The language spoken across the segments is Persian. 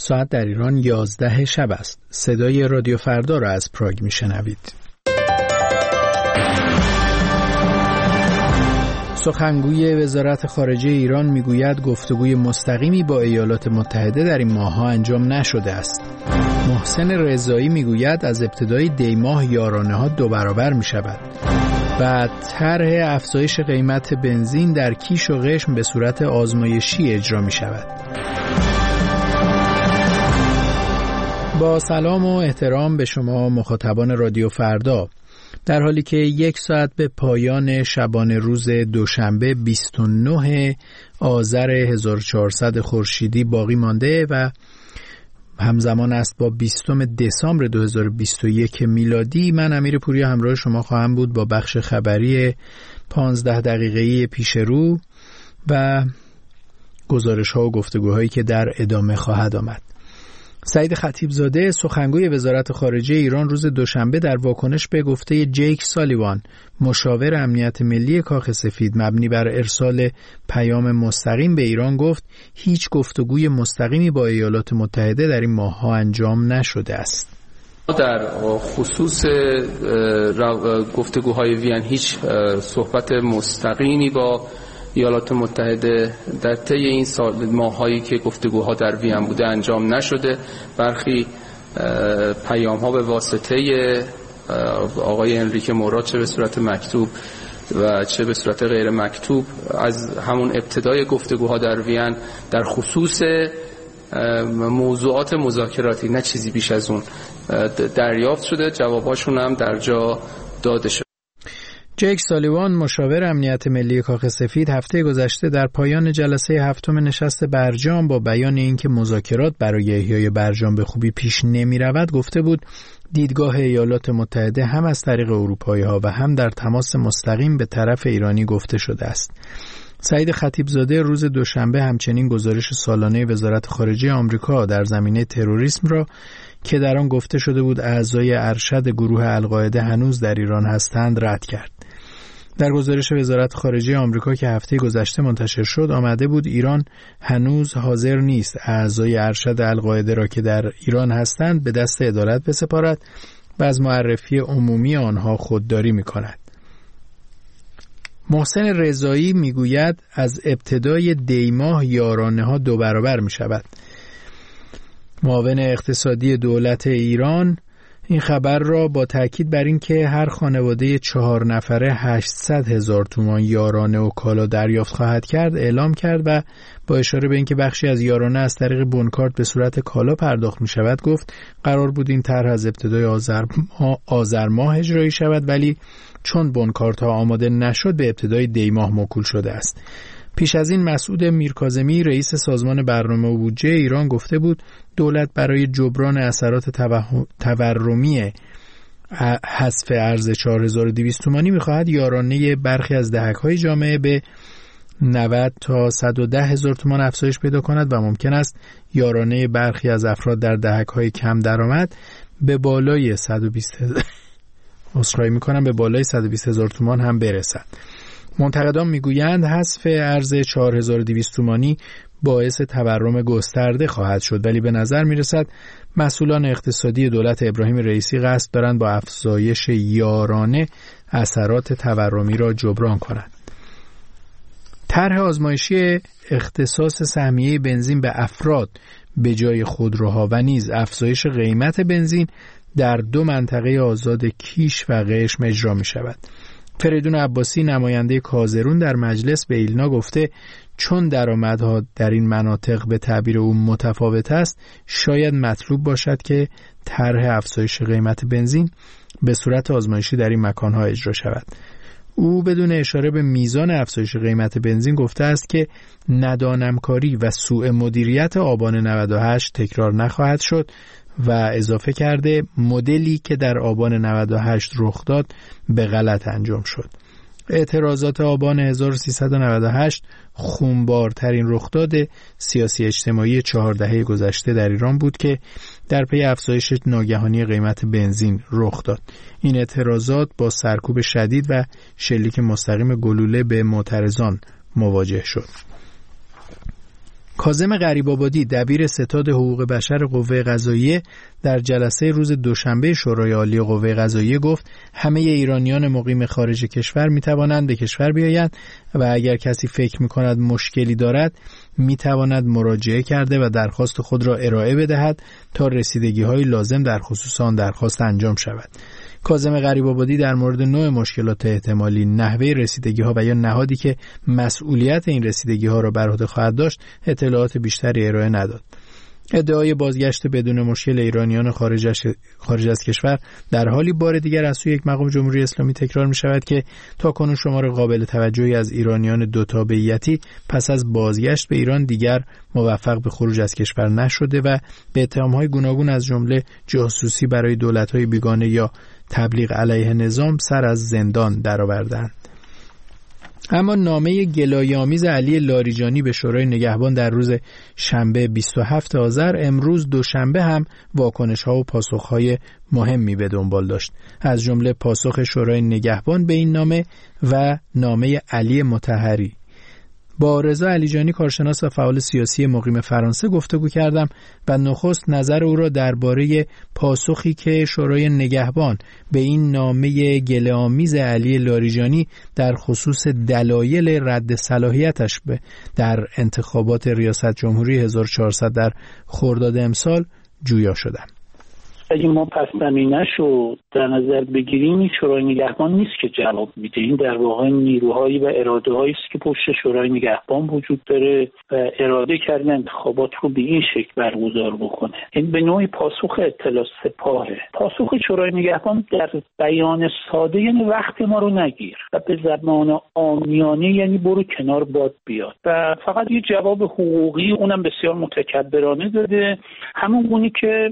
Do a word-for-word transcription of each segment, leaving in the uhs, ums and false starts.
ساعت در ایران یازده شب است. صدای رادیو فردا را از پراگ میشنوید. سخنگوی وزارت خارجه ایران میگوید گفتگوی مستقیمی با ایالات متحده در این ماه‌ها انجام نشده است. محسن رضایی میگوید از ابتدای دی ماه یارانه‌ها دو برابر میشود و طرح افزایش قیمت بنزین در کیش و قشم به صورت آزمایشی اجرا میشود. با سلام و احترام به شما مخاطبان رادیو فردا، در حالی که یک ساعت به پایان شبانه روز دوشنبه بیست و نه آذر هزار و چهارصد خورشیدی باقی مانده و همزمان است با بیستم دسامبر دو هزار و بیست و یک میلادی، من امیرپوریا همراه شما خواهم بود با بخش خبری پانزده دقیقه‌ای پیش رو و گزارش‌ها و گفتگوهایی که در ادامه خواهد آمد. سعید خطیبزاده سخنگوی وزارت خارجه ایران روز دوشنبه در واکنش به گفته جیک سالیوان مشاور امنیت ملی کاخ سفید مبنی بر ارسال پیام مستقیم به ایران گفت هیچ گفتگوی مستقیمی با ایالات متحده در این ماه‌ها انجام نشده است. در خصوص گفتگوهای وین هیچ صحبت مستقیمی با ایالات متحده در طی این سال ماهایی که گفتگوها در وین بوده انجام نشده. برخی پیام ها به واسطه آقای انریکه مورا چه به صورت مکتوب و چه به صورت غیر مکتوب از همون ابتدای گفتگوها در وین در خصوص موضوعات مذاکراتی، نه چیزی بیش از اون، دریافت شده. جواباشون هم در جا داده شده. جیک سالیوان مشاور امنیت ملی کاخ سفید هفته گذشته در پایان جلسه هفتم نشست برجام با بیان اینکه مذاکرات برای احیای برجام به خوبی پیش نمی رود گفته بود دیدگاه ایالات متحده هم از طریق اروپایی ها و هم در تماس مستقیم به طرف ایرانی گفته شده است. سعید خطیبزاده روز دوشنبه همچنین گزارش سالانه وزارت خارجه آمریکا در زمینه تروریسم را که در آن گفته شده بود اعضای ارشد گروه القاعده هنوز در ایران هستند رد کرد. در گزارش وزارت خارجه آمریکا که هفته گذشته منتشر شد آمده بود ایران هنوز حاضر نیست اعضای ارشد القاعده را که در ایران هستند به دست عدالت بسپارد و از معرفی عمومی آنها خودداری می‌کند. محسن رضایی میگوید از ابتدای دی ماه یارانه‌ها دو برابر می‌شود. معاون اقتصادی دولت ایران این خبر را با تاکید بر این که هر خانواده چهار نفره هشتصد هزار تومان یارانه و کالا دریافت خواهد کرد اعلام کرد و با اشاره به اینکه بخشی از یارانه از طریق بونکارت به صورت کالا پرداخت می شود گفت قرار بود این طرح از ابتدای آذر ماه, آذر ماه اجرایی شود، ولی چون بونکارت ها آماده نشد به ابتدای دی ماه موکول شده است. پیش از این مسعود میرکاظمی رئیس سازمان برنامه و بودجه ایران گفته بود دولت برای جبران اثرات تورمی حذف ارز چهار هزار و دویست تومانی می‌خواهد یارانه برخی از دهک‌های جامعه به نود تا صد و ده هزار تومان افزایش پیدا کند و ممکن است یارانه برخی از افراد در دهک‌های کم درآمد به بالای صد و بیست هزار اسخای می‌کنم به بالای صد و بیست هزار تومان هم برسد. منتقدان میگویند حذف ارز چهار هزار و دویست تومانی باعث تورم گسترده خواهد شد، ولی به نظر میرسد مسئولان اقتصادی دولت ابراهیم رئیسی قصد دارند با افزایش یارانه اثرات تورمی را جبران کنند. طرح آزمایشی اختصاص سهمیه بنزین به افراد به جای خودروها و نیز افزایش قیمت بنزین در دو منطقه آزاد کیش و قشم اجرا می شود. فریدون عباسی نماینده کازرون در مجلس به ایلنا گفته چون درآمدها در این مناطق به تعبیر او متفاوت است شاید مطلوب باشد که طرح افزایش قیمت بنزین به صورت آزمایشی در این مکانها اجرا شود. او بدون اشاره به میزان افزایش قیمت بنزین گفته است که ندانمکاری و سوء مدیریت آبان نود و هشت تکرار نخواهد شد و اضافه کرده مدلی که در آبان نود و هشت رخ داد به غلط انجام شد. اعتراضات آبان هزار و سیصد و نود و هشت خونبارترین رخداد سیاسی اجتماعی چهار دهه گذشته در ایران بود که در پی افزایش ناگهانی قیمت بنزین رخ داد. این اعتراضات با سرکوب شدید و شلیک مستقیم گلوله به معترضان مواجه شد. کاظم غریب‌آبادی دبیر ستاد حقوق بشر قوه قضاییه در جلسه روز دوشنبه شورای عالی قوه قضاییه گفت همه ایرانیان مقیم خارج کشور می توانند به کشور بیایند و اگر کسی فکر می کند مشکلی دارد می تواند مراجعه کرده و درخواست خود را ارائه بدهد تا رسیدگی های لازم در خصوص آن درخواست انجام شود. کاظم غریب‌آبادی در مورد نوع مشکلات احتمالی، نحوه رسیدگی ها و یا نهادی که مسئولیت این رسیدگی ها را بر عهده خواهد داشت اطلاعات بیشتری ارائه نداد. ادعای بازگشت بدون مشکل ایرانیان خارج خارج از کشور در حالی بار دیگر از سوی یک مقام جمهوری اسلامی تکرار می شود که تاکنون شمار قابل توجهی از ایرانیان دو تابعیتی پس از بازگشت به ایران دیگر موفق به خروج از کشور نشده و به اتهام‌های گوناگون از جمله جاسوسی برای دولت‌های بیگانه یا تبلیغ علیه نظام سر از زندان درآوردند. اما نامه گلایه‌آمیز علی لاریجانی به شورای نگهبان در روز شنبه بیست و هفتم آذر امروز دوشنبه هم واکنش‌ها و پاسخ‌های مهمی به دنبال داشت، از جمله پاسخ شورای نگهبان به این نامه و نامه علی مطهری. با رضا علیجانی کارشناس و فعال سیاسی مقیم فرانسه گفتگو کردم و نخست نظر او را درباره پاسخی که شورای نگهبان به این نامه گله‌آمیز علی لاریجانی در خصوص دلایل رد صلاحیتش به در انتخابات ریاست جمهوری هزار و چهارصد در خرداد امسال جویا شدم. اگه ما پس زمینه‌ش رو در نظر بگیریم، این شورای نگهبان نیست که جواب میده. این در واقع نیروهایی و اراده‌هایی است که پشت شورای نگهبان وجود داره و اراده کرده انتخابات رو به این شکل برگزار بکنه. این به نوعی پاسخ اطلاع سپاهه. پاسخ شورای نگهبان در بیان ساده یعنی وقت ما رو نگیر و به زبان عامیانه یعنی برو کنار باد بیاد و فقط یه جواب حقوقی، اونم بسیار متکبرانه داده، همون گونی که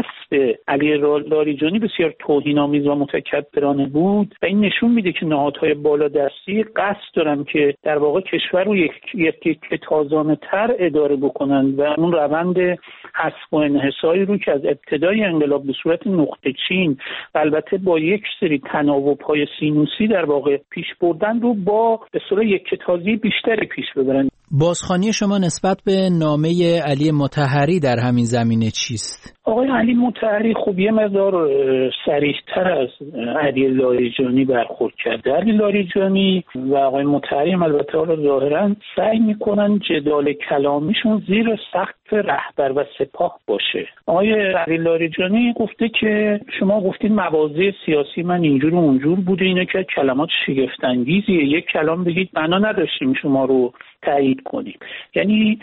حسب علی لاریجانی بسیار توهین‌آمیز و متکبرانه بود و این نشون میده که نهادهای بالادستی قصد دارن که در واقع کشور رو یک یک تازانه‌تر اداره بکنن و اون روند حذف و انحصاری رو که از ابتدای انقلاب به صورت نقطه چین و البته با یک سری تناوب‌های سینوسی در واقع پیش بردن رو با به صورت یک تازی بیشتری پیش ببرن. بازخوانی شما نسبت به نامه علی مطهری در همین زمینه چیست؟ آقای علی مطهری خب یه مقدار صریح‌تر از علی لاریجانی برخورد کرده. علی لاریجانی و آقای مطهری البته حالا ظاهراً سعی میکنن جدال کلامیشون زیر سقف رهبر و سپاه باشه. آقای علی لاریجانی گفته که شما گفتید مواضع سیاسی من اینجور و اونجور بوده، اینه که کلمات شگفت‌انگیزیه، یک کلام بگید بنا نداشتیم شما رو تایید کنیم. یعنی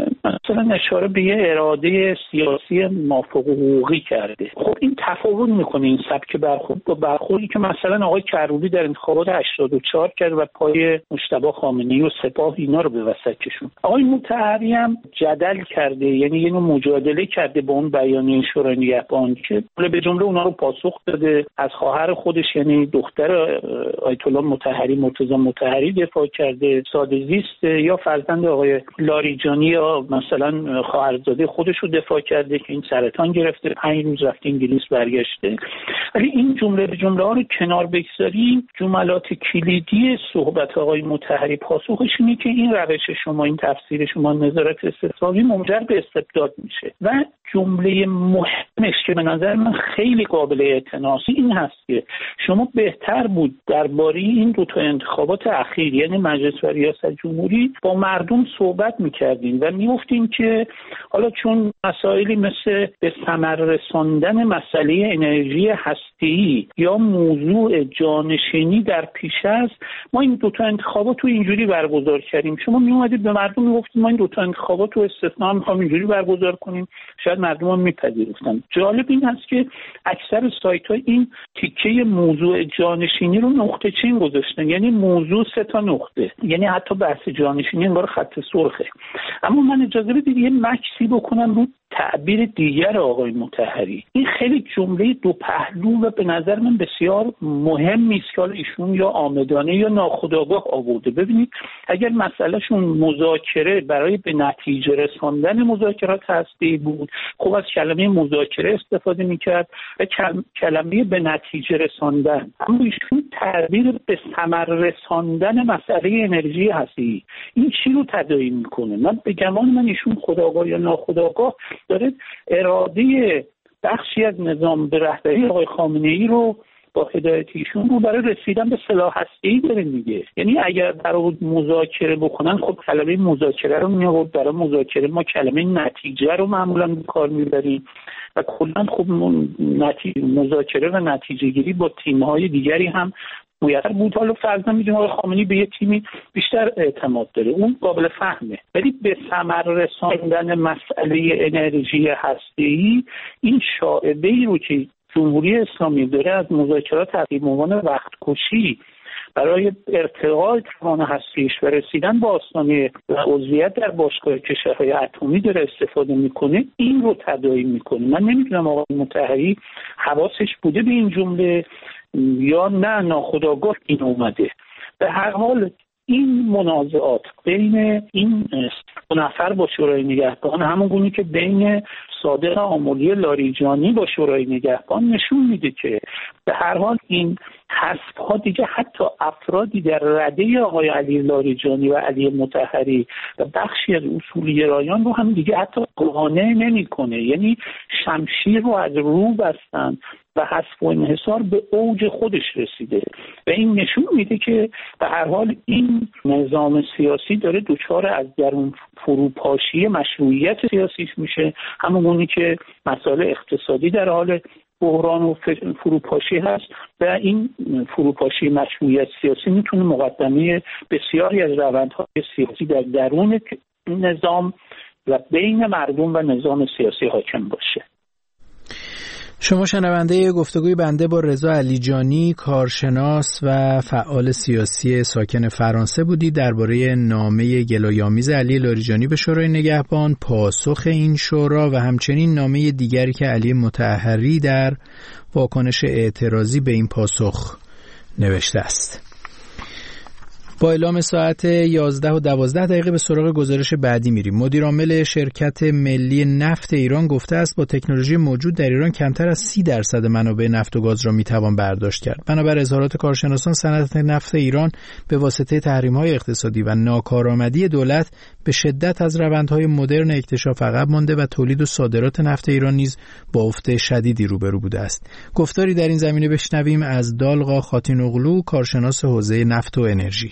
مثلا اشاره به یه اراده سیاسی موافق حقوقی کرده. خب این تفاوت میکنه این سبک برخورد با برخوردی که مثلا آقای کروبی در انتخابات هشتاد و چهار کرد و پای مجتبی خامنه‌ای و سپاه اینا رو به وسط کشوند. آقای مطهری هم جدل کرده، یعنی یه نوع مجادله کرده با اون بیانیه شورای نگهبان که به جمله اونا رو پاسخ داده، از خواهر خودش یعنی دختر آیت الله مطهری مرتضی مطهری دفاع کرده، ساده زیست یا فرزند آقای لاریجانی مثلا خواهرزاده خودش رو دفاع کرده که این سرطان گرفته، پنج روز رفته انگلیس برگشته. ولی این جمله به جمله ها رو کنار بگذاریم، جملات کلیدی صحبت آقای مطهری پاسخش اینه که این روش شما، این تفسیر شما نظارت استثنایی منجر به استبداد میشه و جمله مهمش که به نظر من خیلی قابل اعتناست این هست که شما بهتر بود درباره این دو تا انتخابات اخیر یعنی مجلس و ریاست جمهوری با مردم صحبت میکردین و میگفتین که حالا چون مسائلی مثل به ثمر رساندن مسئله انرژی هسته‌ای یا موضوع جانشینی در پیش است، ما این دو تا انتخابات رو اینجوری برگزار کردیم. شما میومدید به مردم میگفتید ما این دو تا انتخابات رو استثنا می‌خوام اینجوری برگزار کنیم، شاید مردم هم میپذیرفتن. جالب این هست که اکثر سایت‌ها این تیکه موضوع جانشینی رو نقطه چین گذاشتن، یعنی موضوع سه تا نقطه، یعنی حتی بحث جانشینی انگار خط سرخه. اما من اجازه بدید یه مکسی بکنم رو تعبیر دیگر آقای مطهری، این خیلی جمله دو پهلو و به نظر من بسیار مهمی است که ایشون یا عامدانه یا ناخودآگاه آورده. ببینید اگر مسئلهشون مذاکره برای به نتیجه رساندن مذاکرات هسته‌ای بود، خب از کلمه مذاکره استفاده میکرد و کلمه به نتیجه رساندن. اما ایشون تعبیر به ثمر رساندن مسئله انرژی هسته‌ای، این چی رو تداعی میکنه؟ من به گمان من ایشون خودآگاه یا ناخودآگاه داره اراده بخشی از نظام به رهبری آقای خامنه‌ای رو با هدایت ایشون رو برای رسیدن به سلاح هسته‌ای داره میگه. یعنی اگر برای مذاکره بکنن، خب کلمه مذاکره رو میآورد، برای مذاکره ما کلمه نتیجه رو معمولا به کار میبریم و کلا خب نتیجه مذاکره و نتیجه گیری با تیم‌های دیگری هم میسر بود. حالا فرضاً میگیم آقای خامنه‌ای به یه تیمی بیشتر اعتماد داره، اون قابل فهمه، ولی به ثمر رساندن مسئله انرژی هسته‌ای این شائبه‌ای رو که جمهوری اسلامی داره از مذاکرات هسته‌ای به عنوان وقت کشی برای ارتقاء توان هسته‌ایش و رسیدن به آستانه عضویت در باشگاه کشورهای اتمی داره استفاده میکنه، این رو تداعی میکنه. من نمیدونم آقای مطهری حواسش بوده به این جمله یا نه ناخودآگاه این اومده. به هر حال این منازعات بین این دو نفر با شورای نگهبان، همون گونه که بین صادق آملی لاریجانی با شورای نگهبان، نشون میده که به هر حال این حذف‌ها دیگه حتی افرادی در رده آقای علی لاریجانی و علی مطهری و بخشی از اصولگرایان رو هم دیگه حتی قانع نمی‌کنه. یعنی شمشیر رو از رو بستن و حذف و انحصار به اوج خودش رسیده و این نشون میده که به هر حال این نظام سیاسی داره دچار از درون فروپاشی مشروعیت سیاسیش میشه، همونگونی که مسائل اقتصادی در حال بحران و فروپاشی هست و این فروپاشی مشروعیت سیاسی میتونه مقدمه بسیاری از روندهای سیاسی در درون نظام و بین مردم و نظام سیاسی حاکم باشه. شما شنونده گفتگوی بنده با رضا علیجانی، کارشناس و فعال سیاسی ساکن فرانسه بودید درباره نامه گلایه‌آمیز علی لاریجانی به شورای نگهبان، پاسخ این شورا و همچنین نامه دیگری که علی مطهری در واکنش اعتراضی به این پاسخ نوشته است. با اعلام ساعت یازده و دوازده دقیقه به سراغ گزارش بعدی میریم. مدیر عامل شرکت ملی نفت ایران گفته است با تکنولوژی موجود در ایران کمتر از سی درصد منابع نفت و گاز را میتوان برداشت کرد. بنابر اظهارات کارشناسان، صنعت نفت ایران به واسطه تحریم‌های اقتصادی و ناکارآمدی دولت به شدت از روندهای مدرن اکتشاف عقب مانده و تولید و صادرات نفت ایران نیز با افت شدیدی روبرو بوده است. گفتاری در این زمینه بشنویم از دالقا خاتینوغلو، کارشناس حوزه نفت و انرژی.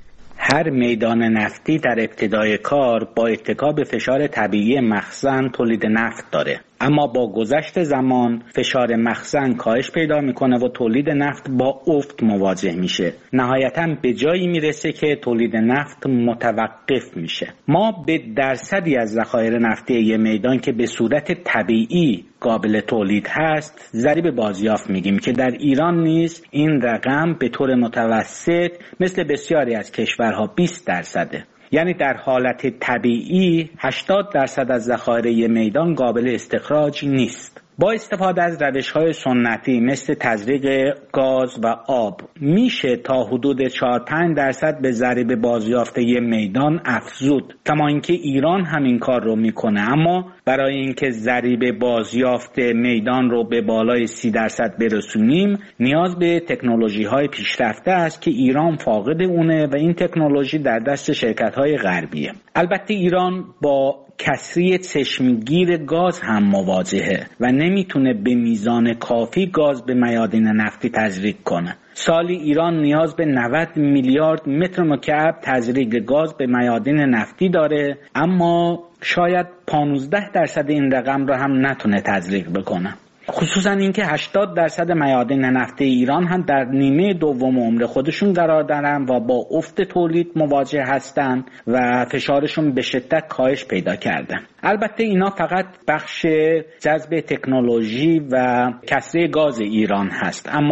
هر میدان نفتی در ابتدای کار با اتکا به فشار طبیعی مخزن تولید نفت داره، اما با گذشت زمان فشار مخزن کاهش پیدا میکنه و تولید نفت با افت مواجه میشه. نهایتاً به جایی میرسه که تولید نفت متوقف میشه. ما به درصدی از ذخایر نفتی یه میدان که به صورت طبیعی قابل تولید هست ضریب بازیافت میگیم که در ایران نیز این رقم به طور متوسط مثل بسیاری از کشورها بیست درصده. یعنی در حالت طبیعی هشتاد درصد از ذخایر میدان قابل استخراج نیست. با استفاده از روش‌های سنتی مثل تزریق گاز و آب میشه تا حدود چهار پنج درصد به ضریب بازیافت میدان افزود، کما اینکه ایران همین کار رو میکنه. اما برای اینکه ضریب بازیافت میدان رو به بالای سی درصد برسونیم نیاز به تکنولوژی‌های پیشرفته است که ایران فاقد اونه و این تکنولوژی در دست شرکت‌های غربیه. البته ایران با کسری چشمگیر گاز هم مواجهه و نمیتونه به میزان کافی گاز به میادین نفتی تزریق کنه. سالی ایران نیاز به نود میلیارد متر مکعب تزریق گاز به میادین نفتی داره، اما شاید پانزده درصد این رقم را هم نتونه تزریق بکنه. خصوصا اینکه هشتاد درصد میادین نفتی ایران هم در نیمه دوم عمر خودشون قرار دارن و با افت تولید مواجه هستن و فشارشون به شدت کاهش پیدا کردن. البته اینا فقط بخش جذب تکنولوژی و کسری گاز ایران هست، اما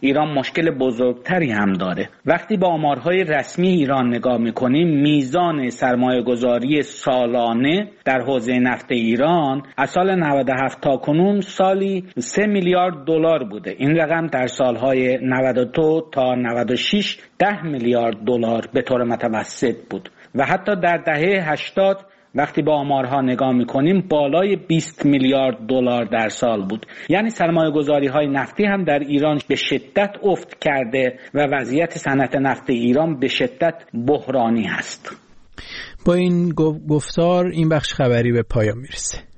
ایران مشکل بزرگتری هم داره. وقتی با آمارهای رسمی ایران نگاه میکنیم، میزان سرمایه گذاری سالانه در حوزه نفت ایران از سال نود و هفت تا کنون سالی سه میلیارد دلار بوده. این رقم در سالهای نود و دو تا نود و شش ده میلیارد دلار به طور متوسط بود و حتی در دهه هشتاد وقتی با آمارها نگاه میکنیم بالای بیست میلیارد دلار در سال بود. یعنی سرمایه گذاری های نفتی هم در ایران به شدت افت کرده و وضعیت صنعت نفت ایران به شدت بحرانی هست. با این گفتار این بخش خبری به پایان میرسه.